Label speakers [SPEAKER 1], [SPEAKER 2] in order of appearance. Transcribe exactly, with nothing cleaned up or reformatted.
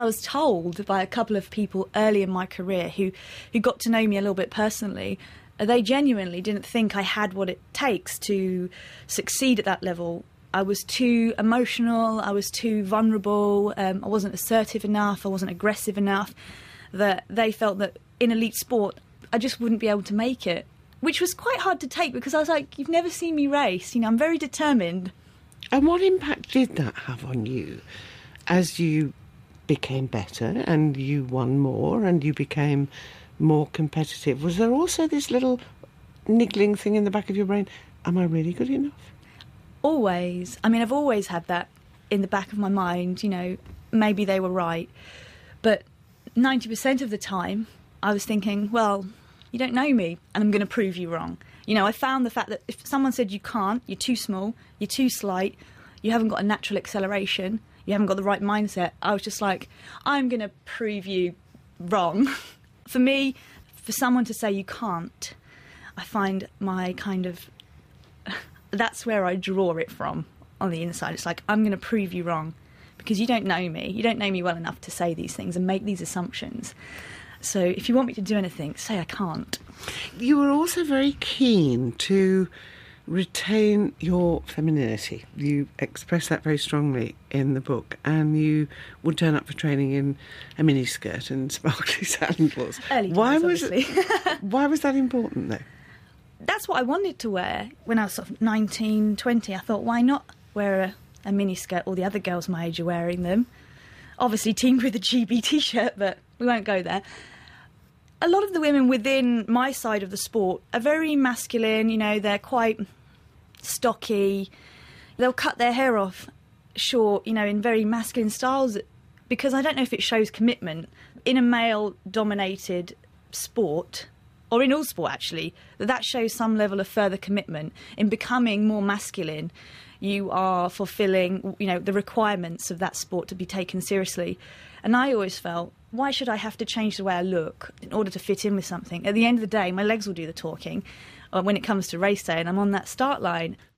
[SPEAKER 1] I was told by a couple of people early in my career who, who got to know me a little bit personally, uh, they genuinely didn't think I had what it takes to succeed at that level. I was too emotional, I was too vulnerable, um, I wasn't assertive enough, I wasn't aggressive enough, that they felt that in elite sport I just wouldn't be able to make it, which was quite hard to take because I was like, you've never seen me race, you know, I'm very determined.
[SPEAKER 2] And what impact did that have on you as you became better and you won more and you became more competitive? Was there also this little niggling thing in the back of your brain, am I really good enough?
[SPEAKER 1] Always. I mean, I've always had that in the back of my mind, you know, maybe they were right. But ninety percent of the time, I was thinking, well, you don't know me, and I'm going to prove you wrong. You know, I found the fact that if someone said you can't, you're too small, you're too slight, you haven't got a natural acceleration, you haven't got the right mindset, I was just like, I'm going to prove you wrong. For me, for someone to say you can't, I find my kind of... that's where I draw it from on the inside. It's like, I'm going to prove you wrong because you don't know me. You don't know me well enough to say these things and make these assumptions. So if you want me to do anything, say I can't.
[SPEAKER 2] You were also very keen to retain your femininity. You express that very strongly in the book, and you would turn up for training in a miniskirt and sparkly sandals.
[SPEAKER 1] Early
[SPEAKER 2] why
[SPEAKER 1] times,
[SPEAKER 2] was
[SPEAKER 1] obviously.
[SPEAKER 2] it, why was that important, though?
[SPEAKER 1] That's what I wanted to wear when I was sort of nineteen, twenty. I thought, why not wear a, a miniskirt? All the other girls my age are wearing them. Obviously teamed with a G B t-shirt, but we won't go there. A lot of the women within my side of the sport are very masculine, you know, they're quite stocky. They'll cut their hair off short, you know, in very masculine styles, because I don't know if it shows commitment. In a male-dominated sport, or in all sport actually, that that shows some level of further commitment. In becoming more masculine, you are fulfilling, you know, the requirements of that sport to be taken seriously. And I always felt, why should I have to change the way I look in order to fit in with something? At the end of the day, my legs will do the talking uh, when it comes to race day, and I'm on that start line.